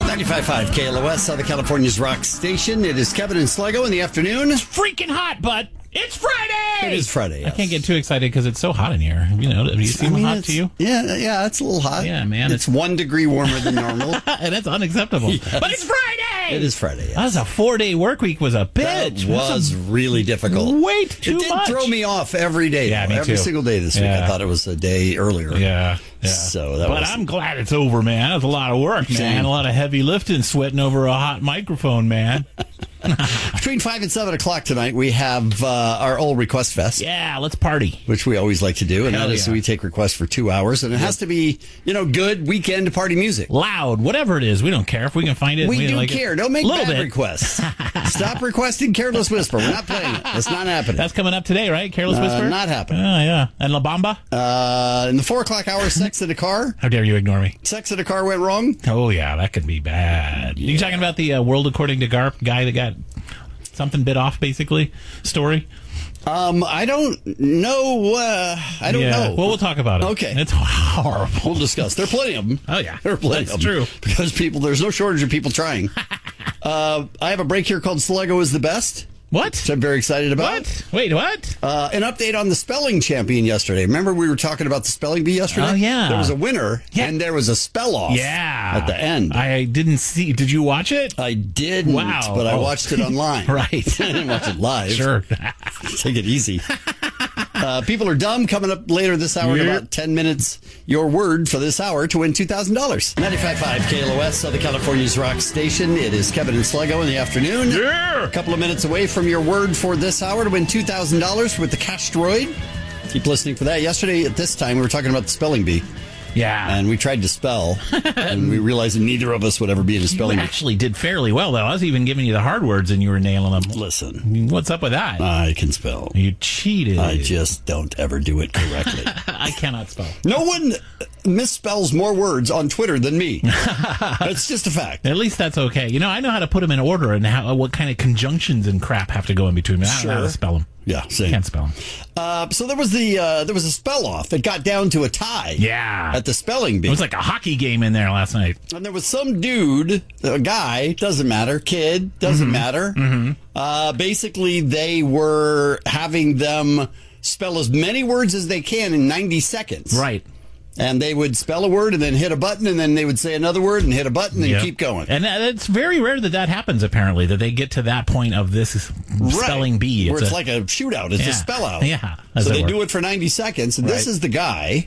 95.5 KLOS, Southern California's rock station. It is Kevin and Sluggo in the afternoon. It's freaking hot, but it's Friday! It is Friday, yes. I can't get too excited because it's so hot in here. You know, does it seem hot to you? Yeah, it's a little hot. Yeah, man. It's 1 degree warmer than normal. And that's unacceptable. Yes. But it's Friday! It is Friday, yes. That was a 4-day work week was a bitch. That was really difficult. Way too much. It did throw me off every day. Yeah, me every too. single day this week. I thought it was a day earlier. Yeah. So but I'm glad it's over, man. That was a lot of work, man. Same. A lot of heavy lifting, sweating over a hot microphone, man. Between 5 and 7 o'clock tonight, we have our old Request Fest. Yeah, let's party. Which we always like to do. And that is we take requests for 2 hours. And it has to be, good weekend party music. Loud, whatever it is. We don't care if we can find it. We do like care. It. Don't make bad bit. requests. Stop requesting Careless Whisper. We're not playing it. It's not happening. That's coming up today, right? Careless Whisper? Not happening. Oh, yeah. And La Bamba? In the 4 o'clock hour, sex in a car. How dare you ignore me? Sex in a car went wrong. Oh, yeah. That could be bad. You talking about the World According to Garp guy that got something bit off, basically, story? I don't know. I don't know. Well, we'll talk about it. Okay. It's horrible. We'll discuss. There are plenty of them. Oh, yeah. There are plenty That's of them. true. Because there's no shortage of people trying. I have a break here called Sluggo is the Best. What? Which I'm very excited about. What? Wait, what? An update on the spelling champion yesterday. Remember we were talking about the spelling bee yesterday? Oh, yeah. There was a winner, and there was a spell off at the end. I didn't see. Did you watch it? I didn't, Wow. but I watched it online. Right. I didn't watch it live. Sure. Take it easy. People Are Dumb coming up later this hour in about 10 minutes. Your word for this hour to win $2,000. 95.5 KLOS, Southern California's rock station. It is Kevin and Sluggo in the afternoon. Yeah. A couple of minutes away from your word for this hour to win $2,000 with the Cash Droid. Keep listening for that. Yesterday at this time, we were talking about the spelling bee. Yeah. And we tried to spell, and we realized that neither of us would ever be in a spelling bee. You actually did fairly well, though. I was even giving you the hard words, and you were nailing them. Listen. What's up with that? I can spell. You cheated. I just don't ever do it correctly. I cannot spell. No one misspells more words on Twitter than me. That's just a fact. At least that's okay. I know how to put them in order and what kind of conjunctions and crap have to go in between. I don't know how to spell them. Yeah, same. Can't spell them. So there was a spell off that got down to a tie. Yeah. At the spelling bee. It was like a hockey game in there last night. And there was some dude, a guy, doesn't matter, kid, doesn't matter. Mm-hmm. Basically, they were having them spell as many words as they can in 90 seconds. Right. And they would spell a word and then hit a button, and then they would say another word and hit a button and keep going. And it's very rare that happens, apparently, that they get to that point of this spelling bee. Where it's like a shootout. It's a spell out. Yeah. So they do it for 90 seconds, and this is the guy.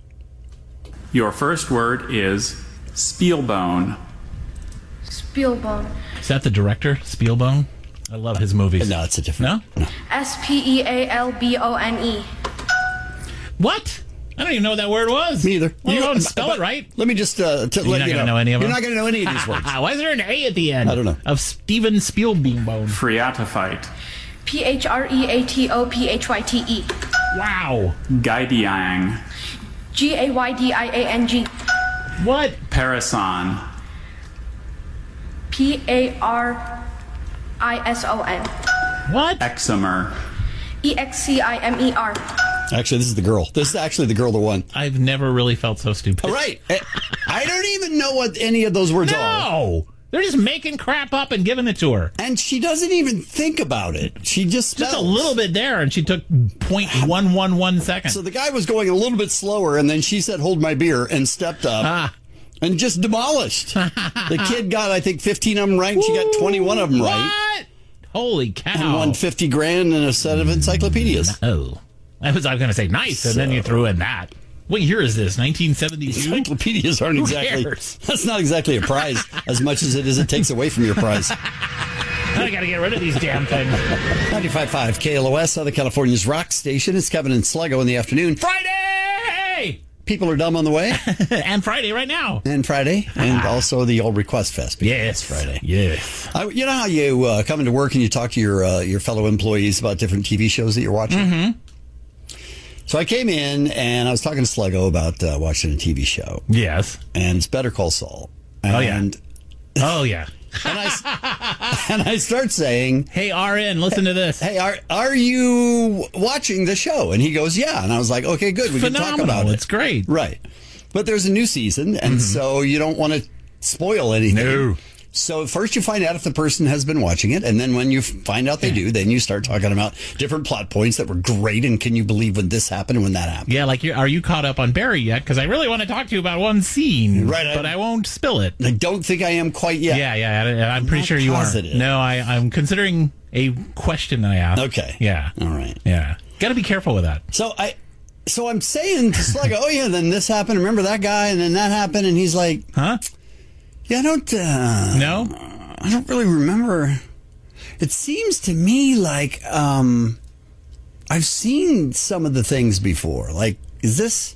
Your first word is Spielbone. Spielbone. Is that the director, Spielbone? I love his movies. No, it's a different. No? Spealbone. What? I don't even know what that word was. Me either. Well, you don't spell it right. Let me just let you know. You're not going to know any of them? You're not going to know any of these words. Why is there an A at the end? I don't know. Of Steven Spielbone. Phreatophyte. Phreatophyte. Wow. Gaidiang. Gaydiang. What? Parison. Parison. What? Exomer. Excimer. Actually, this is the girl. This is actually the girl that won. I've never really felt so stupid. All right. I don't even know what any of those words are. No! They're just making crap up and giving it to her. And she doesn't even think about it. She just spells. Just a little bit there, and she took 0.111 seconds. So the guy was going a little bit slower, and then she said, "Hold my beer," and stepped up and just demolished. The kid got, I think, 15 of them right, and she got 21 of them right. What? Holy cow. And won $50,000 and a set of encyclopedias. Oh. I was going to say nice, and then you threw in that. What year is this? 1972? Encyclopedias aren't exactly. That's not exactly a prize as much as it takes away from your prize. I got to get rid of these damn things. 95.5 KLOS, Southern California's rock station. It's Kevin and Sluggo in the afternoon. Friday! People Are Dumb on the way. And Friday right now. And Friday. And also the old Request Fest. Yes. Friday. Yes. You know how you come into work and you talk to your fellow employees about different TV shows that you're watching? Mm-hmm. So I came in and I was talking to Sluggo about watching a TV show. Yes. And it's Better Call Saul. And, oh, yeah. And I start saying, "Hey, RN, listen to this. Hey, are you watching the show?" And he goes, "Yeah." And I was like, "Okay, good. We can talk about it. It's great." Right. But there's a new season, and so you don't want to spoil anything. No. So first you find out if the person has been watching it, and then when you find out they do, then you start talking about different plot points that were great, and can you believe when this happened and when that happened? Yeah, like, are you caught up on Barry yet? Because I really want to talk to you about one scene, Right, but I won't spill it. I don't think I am quite yet. Yeah, I'm pretty not sure you positive. aren't. No, I'm considering a question I asked. Okay. Yeah. All right. Yeah. Got to be careful with that. So I'm saying to Slug, oh yeah, then this happened. Remember that guy, and then that happened, and he's like, Huh? yeah, I don't. No? I don't really remember. It seems to me like I've seen some of the things before. Like, is this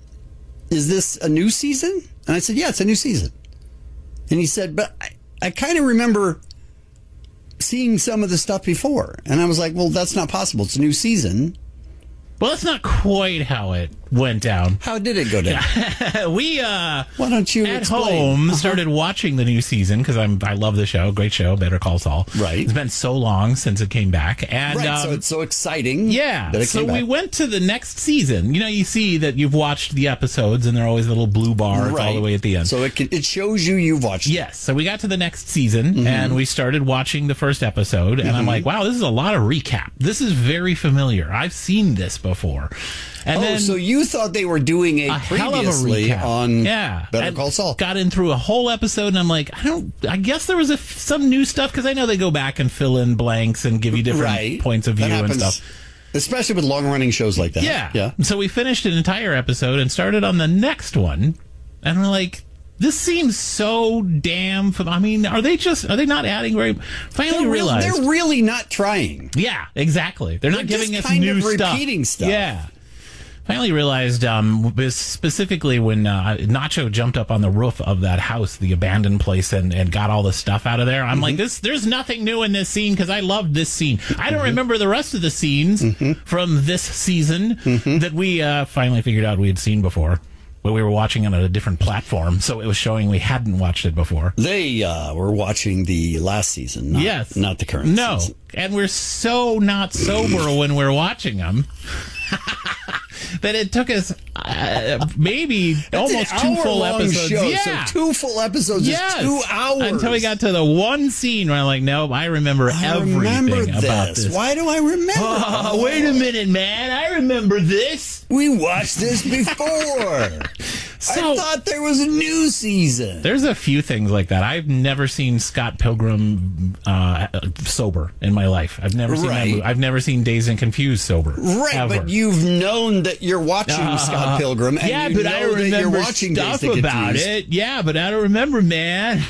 a new season? And I said, yeah, it's a new season. And he said, but I kind of remember seeing some of the stuff before. And I was like, well, that's not possible. It's a new season. Well, that's not quite how it went down. How did it go down? We Why don't you at explain? home started watching the new season because I love the show. Great show, Better Call Saul. Right. It's been so long since it came back, and Right, so it's so exciting. yeah. that it So came we back. went to the next season. You know, you see that you've watched the episodes, and they're always a little blue bar all the way at the end. So it shows you've watched. Yes. So we got to the next season and we started watching the first episode, and I'm like, wow, this is a lot of recap. This is very familiar. I've seen this before. And then so you thought they were doing a hell of a previously recap. on Better And Call Saul. Got in through a whole episode, and I'm like, I guess there was some new stuff because I know they go back and fill in blanks and give you different points of view That and happens, stuff. especially with long-running shows like that. Yeah. So we finished an entire episode and started on the next one, and we're like, this seems so damn. I mean, are they not adding very? Finally realized they're really not trying. Yeah, exactly. They're not They're giving just us kind new of stuff. repeating stuff. Yeah. Finally realized, specifically when Nacho jumped up on the roof of that house, the abandoned place, and got all the stuff out of there. I'm like, there's nothing new in this scene because I loved this scene. I don't remember the rest of the scenes from this season that we finally figured out we had seen before. But we were watching it on a different platform, so it was showing we hadn't watched it before. They were watching the last season, not the current season. And we're so not sober when we're watching them that it took us maybe almost 2 full episodes. Show, yeah. So 2 full episodes is 2 hours. Until we got to the one scene where I'm like, nope, I remember everything about this. Why do I remember? Oh, wait a minute, man. I remember this. We watched this before. So, I thought there was a new season. There's a few things like that. I've never seen Scott Pilgrim sober in my life. I've never seen that movie. I've never seen Dazed and Confused sober. Right, ever. but you've known that you're watching Scott Pilgrim, and yeah, you but know I that you're remember watching stuff Dazed and about Confused. it. Yeah, but I don't remember, man.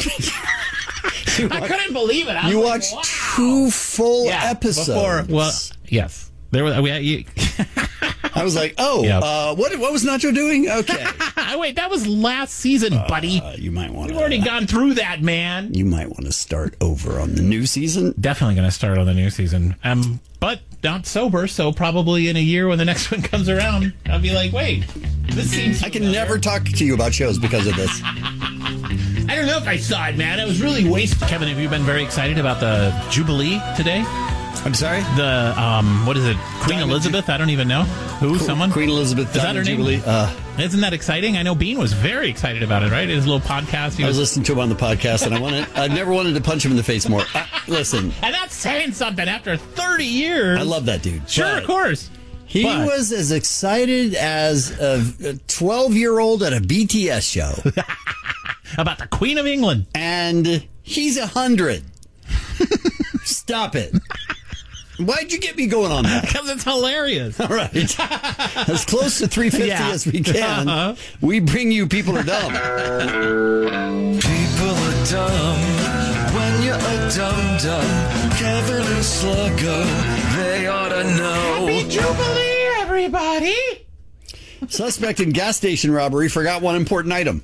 I couldn't believe it. You like, watched wow. 2 full episodes. Before, well, yes. There was. I was like, what was Nacho doing? Okay. Wait, that was last season, buddy. You might want to. We've already gone through that, man. You might want to start over on the new season. Definitely going to start on the new season. But not sober, so probably in a year when the next one comes around, I'll be like, wait, this seems. I can never talk to you about shows because of this. I don't know if I saw it, man. It was really wasted. Kevin, have you been very excited about the Jubilee today? I'm sorry? The, what is it? Queen Elizabeth? I don't even know. Who? Someone? Queen Elizabeth. Is that her Jubilee. name? Isn't that exciting? I know Bean was very excited about it, right? His little podcast. I was listening to him on the podcast, and I never wanted to punch him in the face more. Listen. And that's saying something after 30 years. I love that dude. Sure, of course. He was as excited as a 12-year-old at a BTS show. About the Queen of England. And he's 100. Stop it. Why'd you get me going on that? Because it's hilarious. All right. As close to 350 as we can, we bring you People Are Dumb. People are dumb when you're a dum-dum. Kevin and Sluggo, they ought to know. Happy Jubilee, everybody. Suspect in gas station robbery forgot one important item.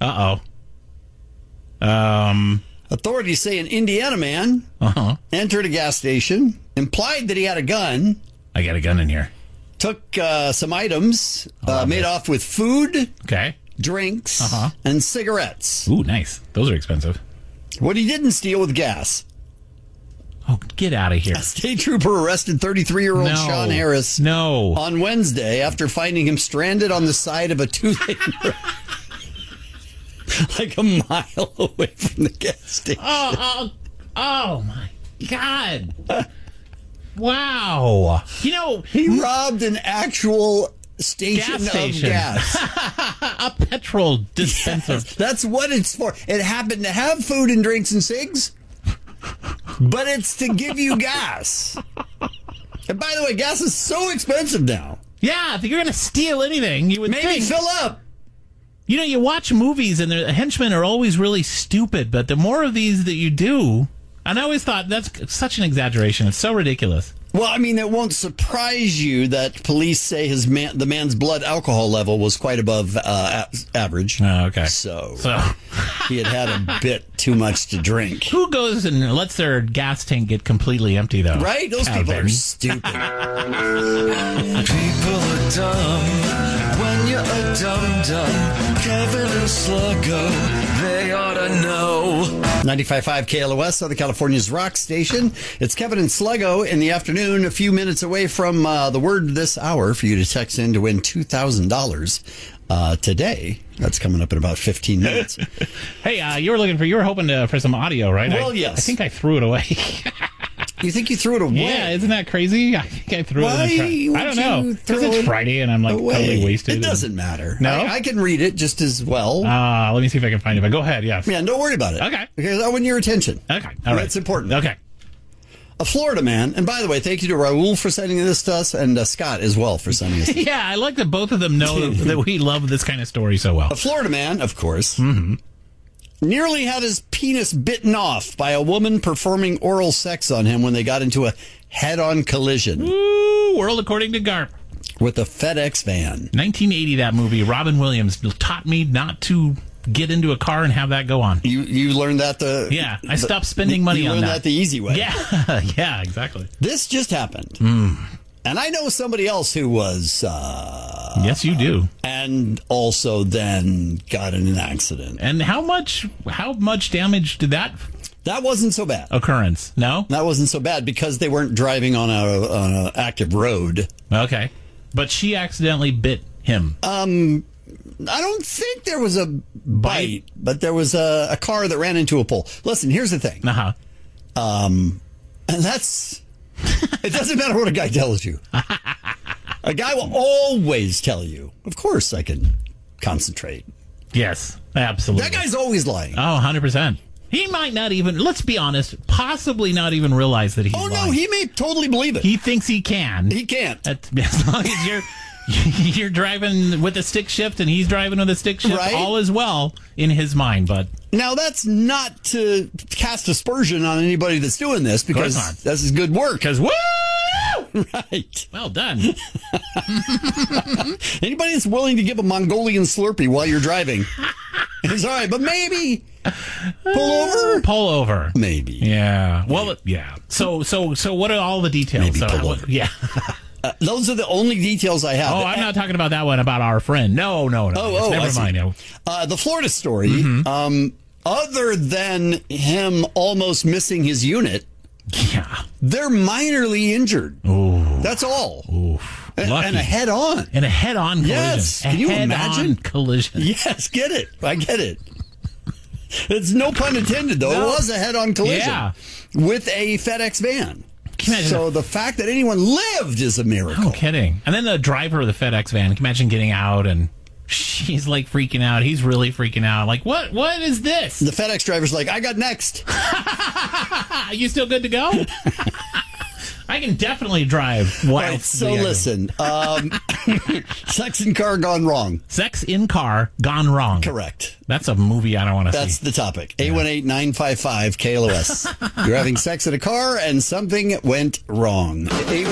Authorities say an Indiana man entered a gas station, implied that he had a gun. I got a gun in here. Took some items, made off with food, drinks, and cigarettes. Ooh, nice. Those are expensive. What he didn't steal was gas. Oh, get out of here. A state trooper arrested 33-year-old Sean Harris on Wednesday after finding him stranded on the side of a 2-lane road. like a mile away from the gas station. Oh my God. Wow. You know, He robbed an actual station Gas station. of gas. a petrol dispenser. That's what it's for. It happened to have food and drinks and cigs, but it's to give you gas. And by the way, gas is so expensive now. Yeah, if you're going to steal anything, you would Maybe think. fill up. You know, you watch movies and the henchmen are always really stupid, but the more of these that you do, and I always thought that's such an exaggeration. It's so ridiculous. Well, I mean, it won't surprise you that police say the man's blood alcohol level was quite above average. Oh, okay. So So he had a bit too much to drink. who goes and lets their gas tank get completely empty, though? Right? Those people Kevin. are stupid. People are dumb when you're a dum-dum. Kevin and Sluggo, they ought to know. 95.5 KLOS, Southern California's rock station. It's Kevin and Sluggo in the afternoon, a few minutes away from the word this hour for you to text in to win $2,000 today. That's coming up in about 15 minutes. Hey, you were hoping for some audio, right? Well, yes. I think I threw it away. You think you threw it away? Yeah, isn't that crazy? I think I threw Why it. would I don't you know. throw Because it's it Friday and I'm like away? totally wasted. It doesn't matter. No? I can read it just as well. Let me see if I can find it. But go ahead. Yes. Man, don't worry about it. Okay. Because I want your attention. Okay. All right. That's important. Okay. A Florida man, and by the way, thank you to Raul for sending this to us, and Scott as well for sending us. Yeah, I like that both of them know that we love this kind of story so well. A Florida man, of course, nearly had his penis bitten off by a woman performing oral sex on him when they got into a head-on collision Ooh, World According to Garp. with a FedEx van. 1980, that movie. Robin Williams taught me not to get into a car and have that go on. You learned that Yeah, I stopped spending money you on learned that. the easy way. Yeah, yeah, exactly. This just happened. And I know somebody else who was... Yes, you do. and also then got in an accident. And how much damage did that That wasn't so bad. occurrence? No? That wasn't so bad because they weren't driving on a active road. Okay. But she accidentally bit him. I don't think there was a bite, but there was a car that ran into a pole. Listen, here's the thing. Uh-huh. And that's... It doesn't matter what a guy tells you. A guy will always tell you, of course I can concentrate. Yes, absolutely. That guy's always lying. Oh, 100%. He might not even, let's be honest, possibly not even realize that he's Oh, no, lying. he may totally believe it. He thinks he can. He can't. As long as you're driving with a stick shift and he's driving with a stick shift, Right. all is well in his mind. But Now, that's not to cast aspersion on anybody that's doing this because not. this is good work. because woo, Right. well done. Anybody that's willing to give a Mongolian Slurpee while you're driving, it's all right. But maybe pull over. Pull over. Maybe. Yeah. Well, yeah. So what are all the details? Maybe So, pull over. Yeah. Those are the only details I have. Oh, I'm not talking about that one about our friend. No. Oh, Never I see. mind. No. The Florida story, other than him almost missing his unit, Yeah. they're minorly injured. Ooh. That's all. Oof. And Lucky. a head-on. In a head-on collision. Yes. A Can you head-on imagine? collision. Yes, get it. I get it. It's no pun intended, though. No. It was a head-on collision Yeah. with a FedEx van. Can you imagine So the fact that anyone lived is a miracle. No kidding. And then the driver of the FedEx van, can you imagine getting out and she's like freaking out. He's really freaking out. Like, what is this? The FedEx driver's like, I got next. Are you still good to go? I can definitely drive. Wow. Right, so listen, sex in car gone wrong. Sex in car gone wrong. Correct. That's a movie I don't want to That's see. the topic. 818-955-KLOS. You're having sex in a car and something went wrong.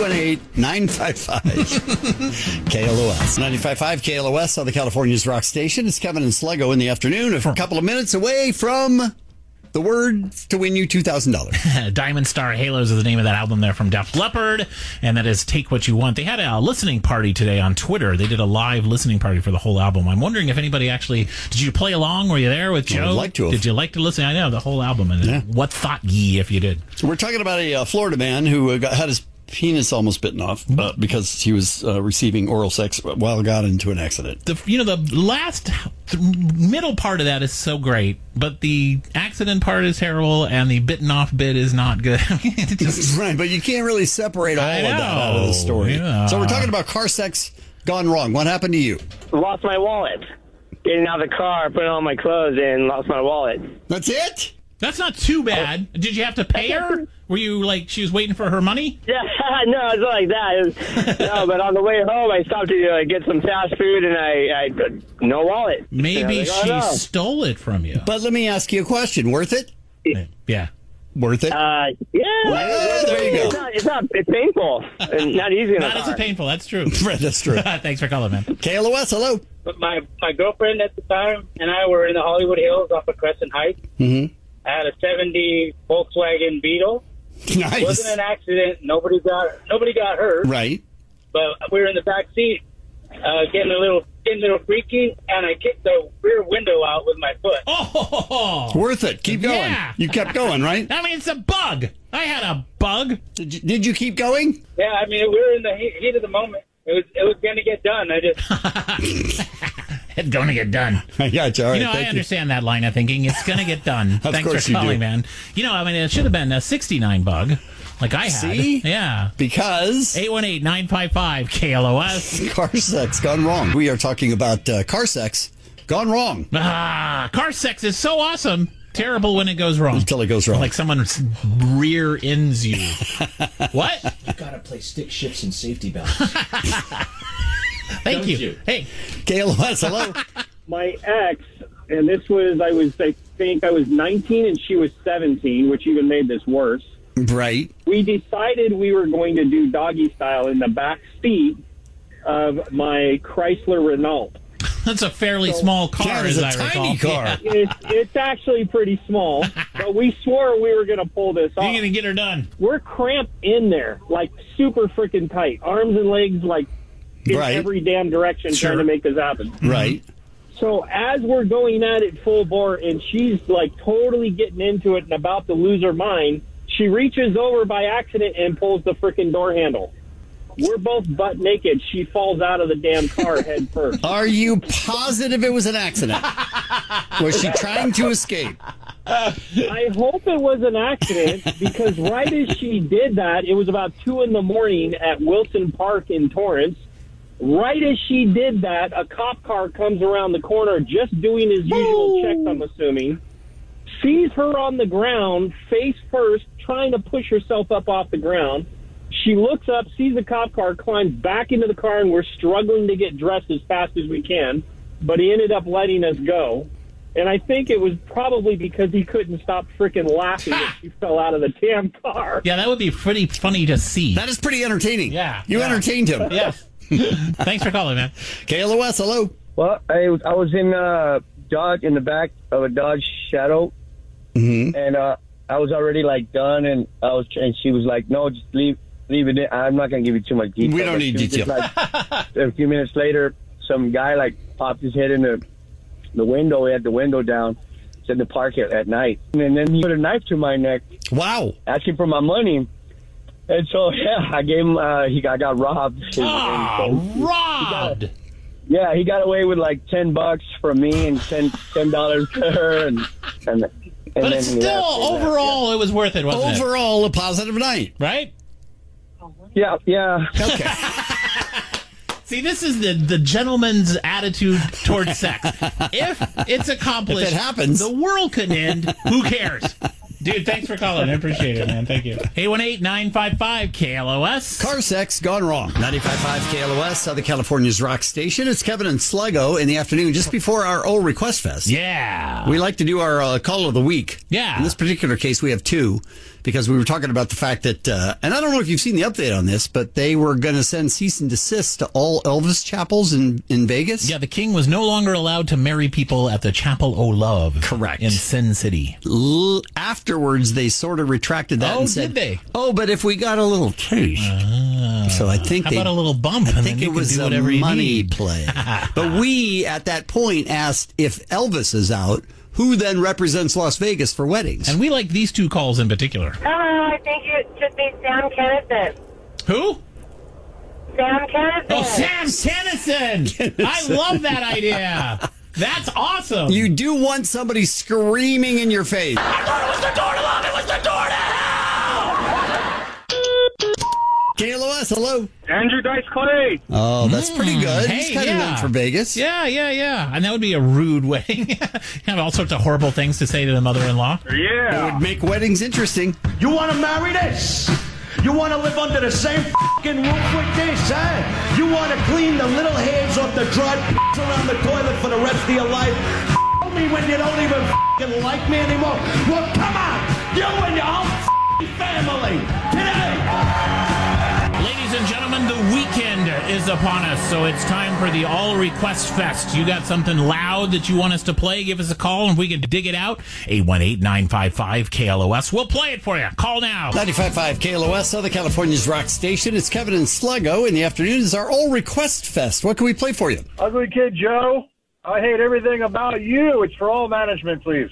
818-955-KLOS. 95.5 KLOS, Southern California's rock station. It's Kevin and Sluggo in the afternoon. A couple of minutes away from the word to win you $2,000. Diamond Star Halos is the name of that album there from Def Leppard, and that is Take What You Want. They had a listening party today on Twitter. They did a live listening party for the whole album. I'm wondering if anybody actually... Did you play along? Were you there with Joe? I would like to have. Did you like to listen? I know, the whole album. And Yeah. what thought ye if you did? We're talking about a Florida man who had his penis almost bitten off because he was receiving oral sex while got into an accident. The last middle part of that is so great, but the accident part is terrible, and the bitten off bit is not good. I mean, it just, Right, but you can't really separate all of that out of the story. Yeah. So we're talking about car sex gone wrong. What happened to you? Lost my wallet. Getting out of the car, putting on my clothes, and lost my wallet. That's it? That's not too bad. Did you have to pay her? Were you like she was waiting for her money? Yeah, no, it's not like that. No, but on the way home, I stopped to get some fast food, and I no wallet. Maybe And I was she like, oh, no. stole it from you. But let me ask you a question. Worth it? Yeah. Worth it? Yeah. there you go. It's painful. And not easy enough. Not as painful. That's true. Right, that's true. Thanks for calling, man. KLOS, hello. But my girlfriend at the time and I were in the Hollywood Hills off of Crescent Heights. Mm-hmm. I had a 70 Volkswagen Beetle. Nice. It wasn't an accident. Nobody got hurt. Right. But we were in the back seat, getting a little freaky, and I kicked the rear window out with my foot. Oh, Worth it. Keep going. Yeah. You kept going, right? I mean, it's a bug. I had a bug. Did you keep going? Yeah, I mean, we were in the heat of the moment. It was going to get done. I just It's going to get done. I got you. All right, I thank you. understand that line of thinking. It's going to get done. Thanks course for you do. calling, man. I mean, it should have been a 69 bug, like I had. See? Yeah. Because 818-955-KLOS. car sex gone wrong. We are talking about car sex gone wrong. Car sex is so awesome. Terrible when it goes wrong. Until it goes wrong. Like someone rear ends you. What? You gotta play stick shifts and safety belts. Thank you. Hey. KLOS, hello. My ex, and I think I was 19 and she was 17, which even made this worse. Right. We decided we were going to do doggy style in the back seat of my Chrysler Renault. That's a fairly small car, Yeah, it's as a I tiny recall. car. Yeah. It's actually pretty small, but we swore we were going to pull this off. You're going to get her done. We're cramped in there, like super freaking tight. Arms and legs, like in Right. every damn direction Sure. trying to make this happen. Right. So as we're going at it full bore and she's like totally getting into it and about to lose her mind, she reaches over by accident and pulls the freaking door handle. We're both butt naked. She falls out of the damn car head first. Are you positive it was an accident? Was she trying to escape? I hope it was an accident because right as she did that, it was about 2 a.m. at Wilson Park in Torrance. Right as she did that, a cop car comes around the corner just doing his usual checks, I'm assuming. Sees her on the ground, face first, trying to push herself up off the ground. She looks up, sees the cop car, climbs back into the car, and we're struggling to get dressed as fast as we can. But he ended up letting us go. And I think it was probably because he couldn't stop freaking laughing that she fell out of the damn car. Yeah, that would be pretty funny to see. That is pretty entertaining. Yeah. You entertained him. Yes. Thanks for calling, man. KLOS, hello. Well, I was in Dodge in the back of a Dodge Shadow, Mm-hmm. and I was already like done, and she was like, "No, just leave it in. I'm not gonna give you too much detail." We don't But need she was just detail. like, a few minutes later, some guy like popped his head in the window. He had the window down. It's in the park at night, and then he put a knife to my neck, Wow. asking for my money. And so yeah, I gave him. I got robbed. Robbed. Yeah, he got away with like $10 from me and $10 to her, and But then it's still, overall, it was worth it, wasn't Overall, a positive night. it? Right? Yeah. Okay. See, this is the gentleman's attitude towards sex. If it's accomplished, If it happens. the world could end. Who cares? Dude, thanks for calling. I appreciate it, man. Thank you. 818-955-KLOS. Car sex gone wrong. 95.5 KLOS, Southern California's rock station. It's Kevin and Sluggo in the afternoon, just before our old Request Fest. Yeah. We like to do our call of the week. Yeah. In this particular case, we have two, because we were talking about the fact that, and I don't know if you've seen the update on this, but they were going to send cease and desist to all Elvis chapels in Vegas. Yeah, the king was no longer allowed to marry people at the Chapel O' Love. Correct. In Sin City. Afterwards, they sort of retracted that and said, did they? "Oh, but if we got a little taste." So I think How about a little bump? I and think then you it can was do a whatever you money need. play. But we, at that point, asked if Elvis is out, who then represents Las Vegas for weddings? And we like these two calls in particular. I think it should be Sam Kennison. Who? Sam Kennison. Oh, Sam Kennison. I love that idea. That's awesome. You do want somebody screaming in your face. I thought it was the door to love. It was the door to hell. KLOS, hello. Andrew Dice Clay. Oh, that's pretty good. Hey, He's kind of known for Vegas. Yeah. And that would be a rude wedding. Have all sorts of horrible things to say to the mother-in-law. It Yeah. would make weddings interesting. You want to marry this? You want to live under the same fucking roof with this, huh? You want to clean the little hairs off the dried around the toilet for the rest of your life? F me when you don't even fucking like me anymore. Well, come on, you and your whole family today. Ladies and gentlemen, the weekend is upon us, so it's time for the All Request Fest. You got something loud that you want us to play? Give us a call, and if we can dig it out, 818-955-KLOS. We'll play it for you. Call now. 95.5 KLOS, Southern California's rock station. It's Kevin and Sluggo. In the afternoon is our All Request Fest. What can we play for you? Ugly Kid Joe, I hate everything about you. It's for all management, please.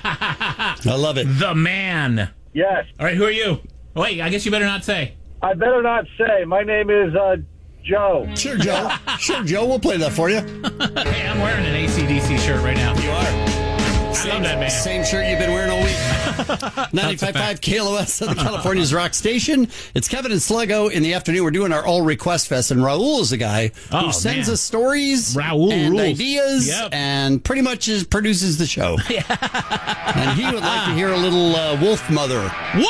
I love it. The man. Yes. All right, who are you? Wait, I guess you better not say. I better not say. My name is Joe. Sure, Joe. Sure, Joe. We'll play that for you. Hey, I'm wearing an AC/DC shirt right now. You are. I love that man. Same shirt you've been wearing all week. 95.5 KLOS, Southern California's rock station. It's Kevin and Sluggo. In the afternoon, we're doing our All Request Fest, and Raul is the guy who sends us stories Raul and rules. ideas and pretty much produces the show. And he would like to hear a little Wolf Mother.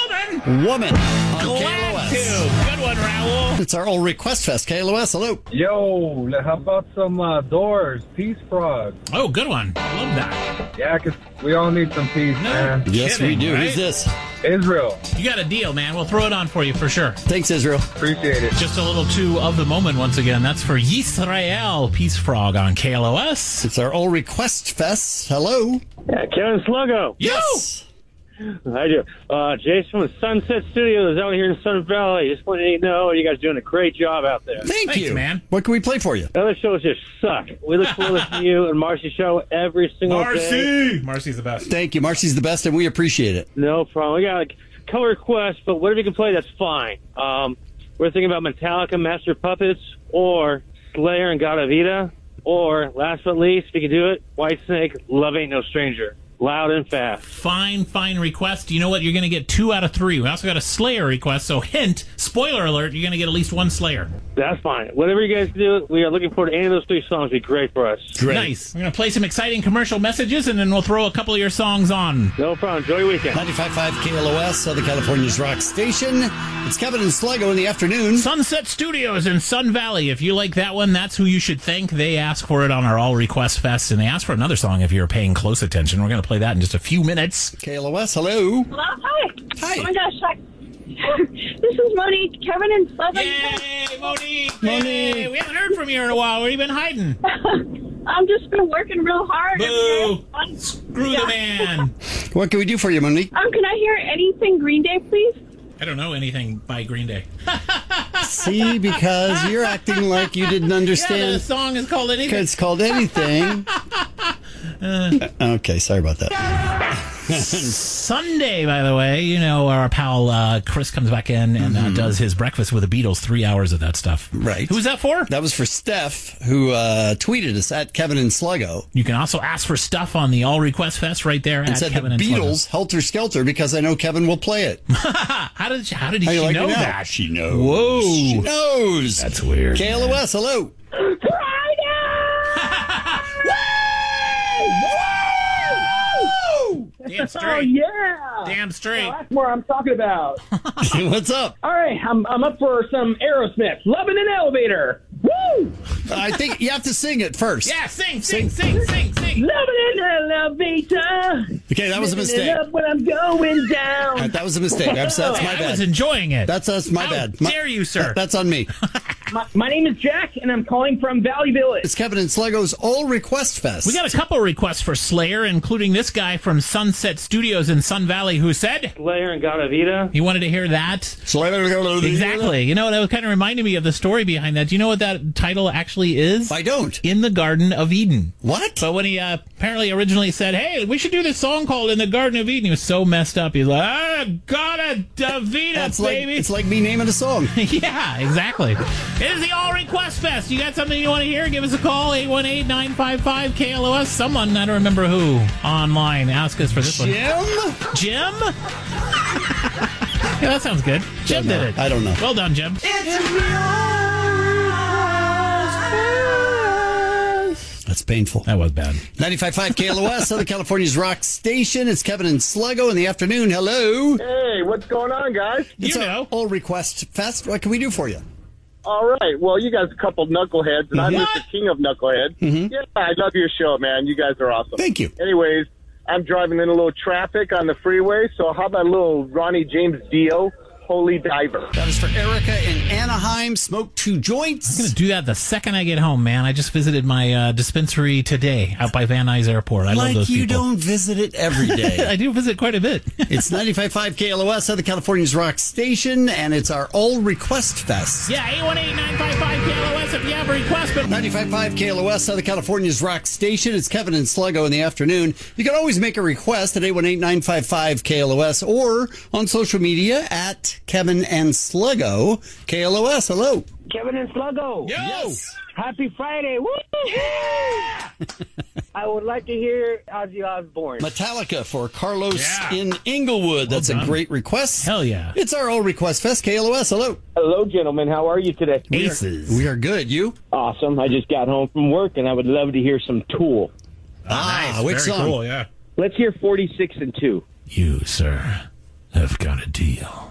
Woman on Glad KLOS. to. Good one, Raul. It's our All Request Fest. KLOS, hello. Yo, how about some Doors, Peace Frog? Oh, good one. I love that. Yeah, because we all need some peace, man. Yes, Kidding, we do. right? Who's this? Israel, You got a deal, man. We'll throw it on for you for sure. Thanks, Israel. appreciate it. Just a little two of the moment once again. That's for Yisrael Peace Frog on KLOS. It's our All Request Fest. Hello. Yeah, Kevin Sluggo. Yes. I do. Jason from Sunset Studios out here in Sun Valley. Just wanted you to know you guys are doing a great job out there. Thanks, you, man. What can we play for you? Other shows just suck. We look forward to listening to you and Marcy's show every single day. Marcy's the best. Thank you. Marcy's the best, and we appreciate it. No problem. We got a color request, but whatever you can play, that's fine. We're thinking about Metallica, Master of Puppets, or Slayer and God of Ida, or last but least, if you can do it, Whitesnake, Love Ain't No Stranger. Loud and fast. Fine request. You know what? You're going to get 2 out of 3. We also got a Slayer request, so hint, spoiler alert, you're going to get at least one Slayer. That's fine. Whatever you guys do, we are looking forward to any of those 3 songs. It'd be great for us. Great. Nice. We're going to play some exciting commercial messages, and then we'll throw a couple of your songs on. No problem. Enjoy your weekend. 95.5 KLOS, Southern California's rock station. It's Kevin and Sluggo in the afternoon. Sunset Studios in Sun Valley. If you like that one, that's who you should thank. They ask for it on our All Request Fest, and they ask for another song if you're paying close attention. We're going to play that in just a few minutes. KLOS, hello. Hello, hi. Hi. Oh my gosh, hi. This is Monique, Kevin, and Sluggo. Yay, Monique! Yay. We haven't heard from you in a while. Where have you been hiding? I've just been working real hard. Boo! Screw the man. What can we do for you, Monique? Can I hear anything Green Day, please? I don't know anything by Green Day. See, because you're acting like you didn't Yeah, understand. the song is called Anything. It's called Anything. Okay, sorry about that. Sunday, by the way, you know, our pal Chris comes back in and does his Breakfast with the Beatles, 3 hours of that stuff. Right. Who's that for? That was for Steph, who tweeted us at Kevin and Sluggo. You can also ask for stuff on the All Request Fest right there And at said Kevin the and Beatles, Helter Skelter, because I know Kevin will play it. How did she How you like know it now? that? She knows. Whoa. She knows. That's weird. KLOS, hello. Damn straight. Oh, yeah. Damn straight. That's what I'm talking about. What's up? All right, I'm up for some Aerosmith. Love in an Elevator. Woo! I think you have to sing it first. Yeah, sing. Love in an elevator. Okay, that was a Living it mistake. up when I'm going down. That was a mistake. That's my I bad. was enjoying it. That's my How bad. dare you, sir? That's on me. My name is Jack, and I'm calling from Valley Village. It's Kevin and Sluggo's All Request Fest. We got a couple requests for Slayer, including this guy from Sunset Studios in Sun Valley who said Slayer and God of Vita. he wanted to hear that. Slayer. Exactly. You know, that kind of reminded me of the story behind that. Do you know what that title actually is? I don't. In the Garden of Eden. What? But when he apparently originally said, hey, we should do this song called In the Garden of Eden, he was so messed up. He's like, God of Vita, baby. It's like me naming a song. Yeah, exactly. It is the All Request Fest. You got something you want to hear? Give us a call, 818-955-KLOS. Someone, I don't remember who, online, ask us for this one. Jim? Yeah, that sounds good. Jim did it. I don't know. Well done, Jim. That's painful. That was bad. 95.5 KLOS, Southern California's rock station. It's Kevin and Sluggo in the afternoon. Hello. Hey, what's going on, guys? It's our All Request Fest. What can we do for you? All right. Well, you guys are a couple knuckleheads, and I'm just the king of knuckleheads. Yeah, I love your show, man. You guys are awesome. Thank you. Anyways, I'm driving in a little traffic on the freeway, so how about a little Ronnie James Dio, Holy Diver? That is for Erica in Anaheim. Smoke 2 joints. I'm going to do that the second I get home, man. I just visited my dispensary today out by Van Nuys Airport. I love those people. Like you don't visit it every day. I do visit quite a bit. It's 95.5 KLOS, Southern California's rock station, and it's our All Request Fest. Yeah, 818-955-KLOS if you have a request. But 95.5 KLOS, Southern California's rock station. It's Kevin and Sluggo in the afternoon. You can always make a request at 818-955-KLOS or on social media at Kevin and Sluggo. KLOS, hello. Kevin and Sluggo. Yes. Happy Friday. Woo! Yeah! I would like to hear Ozzy Osbourne. Metallica for Carlos in Inglewood. That's a great request. Hell yeah. It's our All Request Fest. KLOS, hello. Hello, gentlemen. How are you today? Aces. We are good. You? Awesome. I just got home from work, and I would love to hear some Tool. Nice. Which Very song? cool, yeah. Let's hear 46 and 2. You, sir, have got a deal.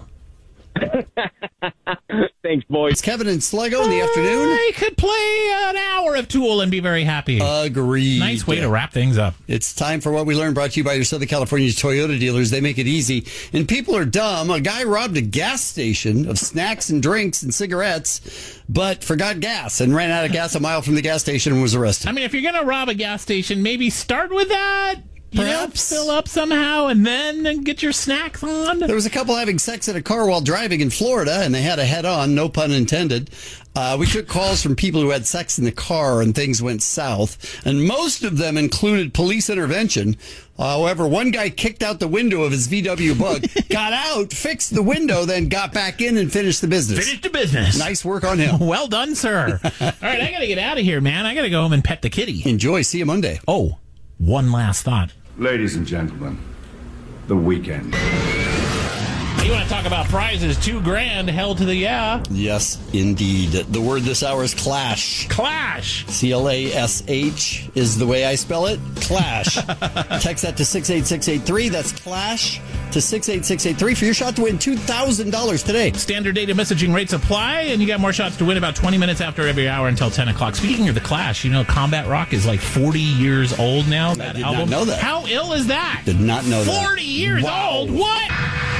Thanks, boys. It's Kevin and Sluggo in the afternoon. I could play an hour of Tool and be very happy. Agreed. Nice way to wrap things up. It's time for What We Learned, brought to you by your Southern California Toyota dealers. They make it easy. And people are dumb. A guy robbed a gas station of snacks and drinks and cigarettes, but forgot gas and ran out of gas a mile from the gas station and was arrested. I mean, if you're going to rob a gas station, maybe start with that. Perhaps. Fill up somehow and then get your snacks on. There was a couple having sex in a car while driving in Florida, and they had a head-on, no pun intended. We took calls from people who had sex in the car, and things went south. And most of them included police intervention. However, one guy kicked out the window of his VW Bug, got out, fixed the window, then got back in and finished the business. Finish the business. Nice work on him. Well done, sir. All right, I got to get out of here, man. I got to go home and pet the kitty. Enjoy. See you Monday. Oh, one last thought. Ladies and gentlemen, the weekend. You want to talk about prizes? $2,000 held to the Yes, indeed. The word this hour is clash. Clash. CLASH is the way I spell it. Clash. Text that to 68683. That's clash to 68683 for your shot to win $2,000 today. Standard data messaging rates apply, and you got more shots to win about 20 minutes after every hour until 10 o'clock. Speaking of the Clash, you know, Combat Rock is like 40 years old now. That did album. not know that. How ill is that? Did not know that. 40 years old? What?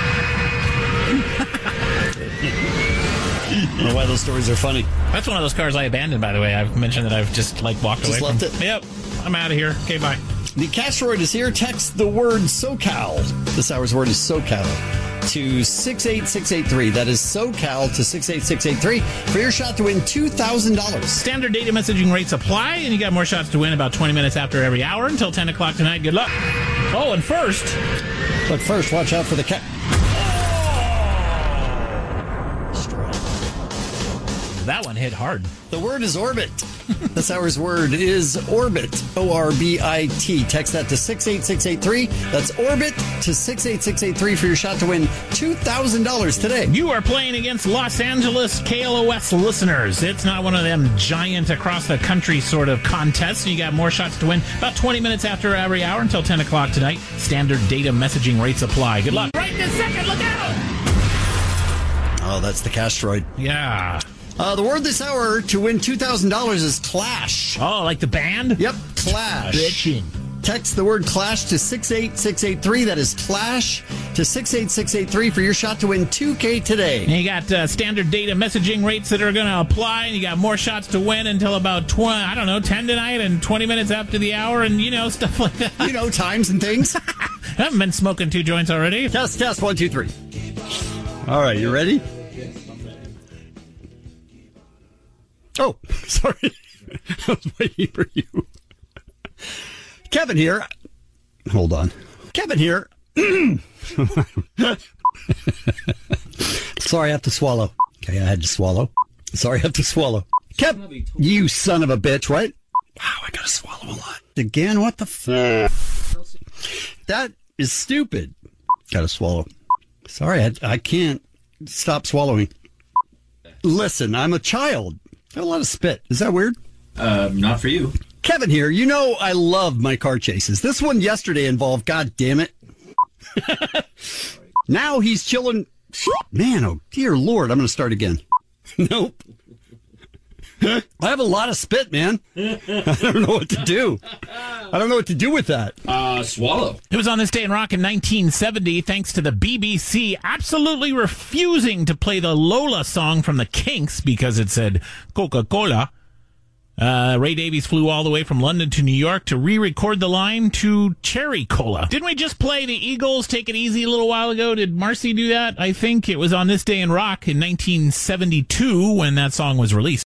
I don't know why those stories are funny. That's one of those cars I abandoned, by the way. I've mentioned that I've just walked away left from it? Yep. I'm out of here. Okay, bye. The Castroid is here. Text the word SoCal. This hour's word is SoCal to 68683. That is SoCal to 68683 for your shot to win $2,000. Standard data messaging rates apply, and you got more shots to win about 20 minutes after every hour until 10 o'clock tonight. Good luck. Oh, and first, watch out for the cat. that one hit hard. The word is orbit. This hour's word is orbit. ORBIT. Text that to 68683. That's orbit to 68683 for your shot to win $2,000 today. You are playing against Los Angeles KLOS listeners. It's not one of them giant across the country sort of contests. You got more shots to win about 20 minutes after every hour until 10 o'clock tonight. Standard data messaging rates apply. Good luck. Right this second. Look out. Oh, that's the Castroid. Yeah. The word this hour to win $2,000 is clash. Oh, like the band? Yep, clash. Bitchin'. Text the word Clash to 68683. That is Clash to 68683 for your shot to win $2K today. And you got standard data messaging rates that are going to apply, and you got more shots to win until about 10 tonight and 20 minutes after the hour, and stuff like that. Times and things. I haven't been smoking 2 joints already. Test 1, 2, 3. All right, you ready? Oh, sorry. I was waiting for you. Kevin here. Hold on. Kevin here. Sorry, I have to swallow. Okay, I had to swallow. Sorry, I have to swallow. Kevin, you son of a bitch, right? Wow, I gotta swallow a lot. Again, what the That is stupid. Gotta swallow. Sorry, I can't stop swallowing. Listen, I'm a child. I have a lot of spit. Is that weird? Not for you. Kevin here. I love my car chases. This one yesterday involved, God damn it. Now he's chilling. Man, oh dear Lord, I'm going to start again. Nope. I have a lot of spit, man. I don't know what to do. I don't know what to do with that. Swallow. It was on this day in rock in 1970, thanks to the BBC absolutely refusing to play the Lola song from the Kinks because it said Coca-Cola. Ray Davies flew all the way from London to New York to re-record the line to Cherry Cola. Didn't we just play the Eagles' Take It Easy a little while ago? Did Marcy do that? I think it was on this day in rock in 1972 when that song was released.